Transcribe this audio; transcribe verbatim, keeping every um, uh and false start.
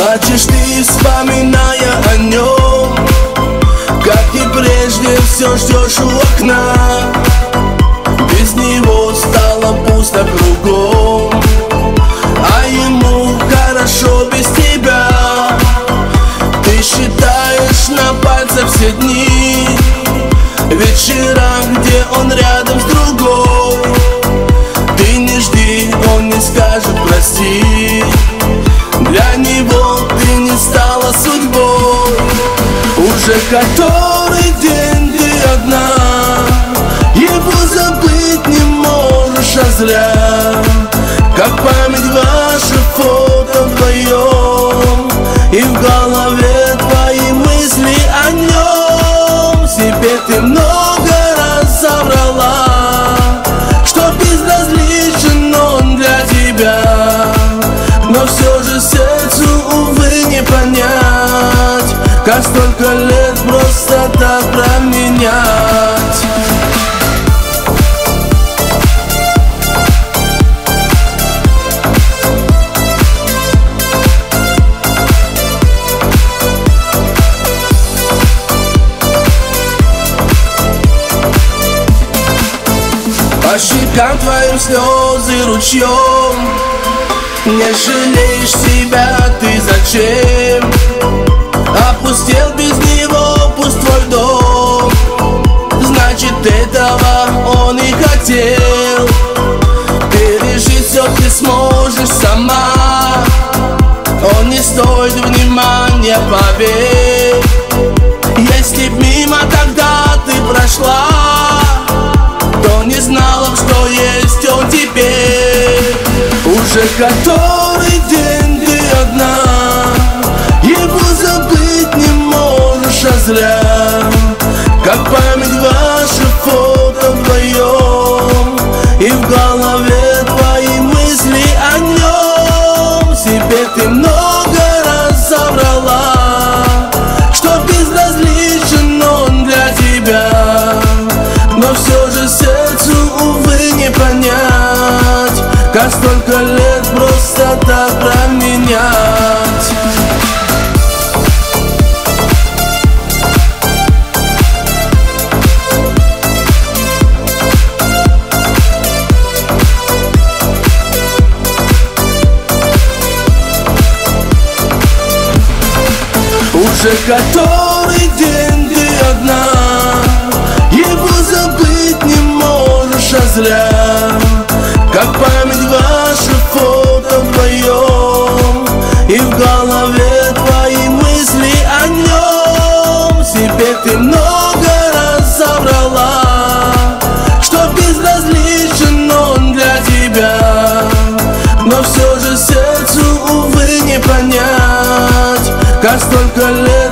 Плачешь ты, вспоминая о нем, как и прежде все ждешь у окна. Без него стало пусто кругом, а ему хорошо без тебя. Ты считаешь на пальцах все дни, вечера, где он рядом с другой. Ты не жди, он не скажет прости, для него ты не стала судьбой. Уже который день ты одна, его забыть не можешь, а зря. Как память ваши фото вдвоем, и в голове твои мысли о нем. Себе ты много раз соврала, что безразличен он для тебя. Но все же сердцу, увы, не понять, как столько лет просто так променять. По щекам твоим слезы ручьем, не жалеешь себя ты зачем? Опустел без него пусть твой дом, значит этого он и хотел. Пережить все ты сможешь сама, он не стоит внимания, поверь. Если б мимо тогда ты прошла, то не знала б, что есть он теперь. Уже который день ты одна, его забыть не можешь, а зря. Как память ваши фото вдвоем, и в голове твои мысли о нем. Себе ты много раз соврала, что безразличен он для тебя. Но все же сердцу, увы, не понять, как столько лет просто так променять. Уже который день ты одна, его забыть не можешь, а зря. Как память ваши фото вдвоем, и в голове твои мысли о нем. Себе ты много раз соврала, что безразличен он для тебя. Но все же сердцу, увы, не понять, как столько лет